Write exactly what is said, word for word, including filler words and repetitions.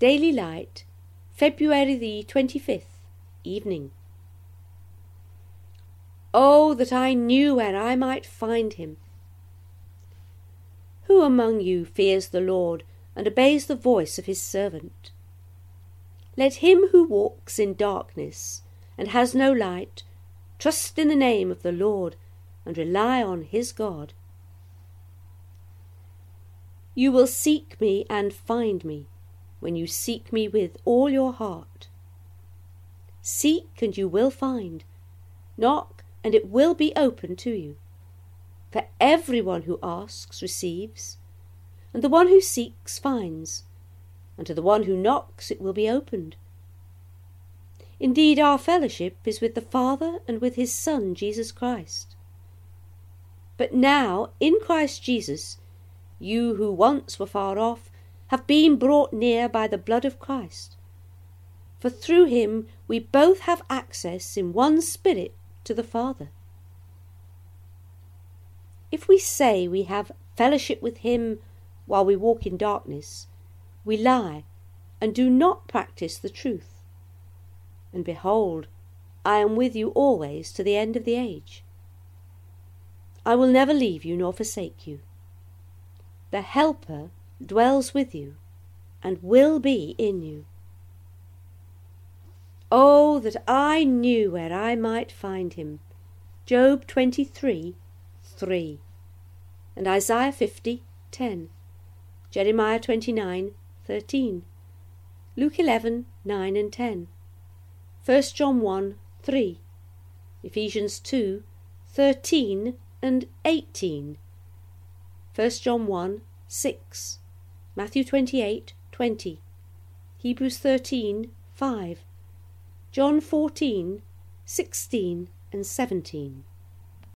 Daily Light, February the twenty-fifth, evening. Oh, that I knew where I might find him! Who among you fears the Lord, and obeys the voice of his servant? Let him who walks in darkness, and has no light, trust in the name of the Lord, and rely on his God. You will seek me and find me, when you seek me with all your heart. Seek, and you will find. Knock, and it will be opened to you. For everyone who asks receives, and the one who seeks finds, and to the one who knocks it will be opened. Indeed, our fellowship is with the Father and with his Son, Jesus Christ. But now, in Christ Jesus, you who once were far off have been brought near by the blood of Christ. For through him we both have access in one Spirit to the Father. If we say we have fellowship with him while we walk in darkness, we lie and do not practice the truth. And behold, I am with you always to the end of the age. I will never leave you nor forsake you. The Helper dwells with you and will be in you. Oh, that I knew where I might find him. Job twenty-three, three, and Isaiah fifty, ten, Jeremiah twenty-nine, thirteen, Luke eleven, nine and ten, First John one, three, Ephesians two, thirteen and eighteen, First John one, six, Matthew twenty-eight, twenty, Hebrews thirteen, five, John fourteen, sixteen and seventeen.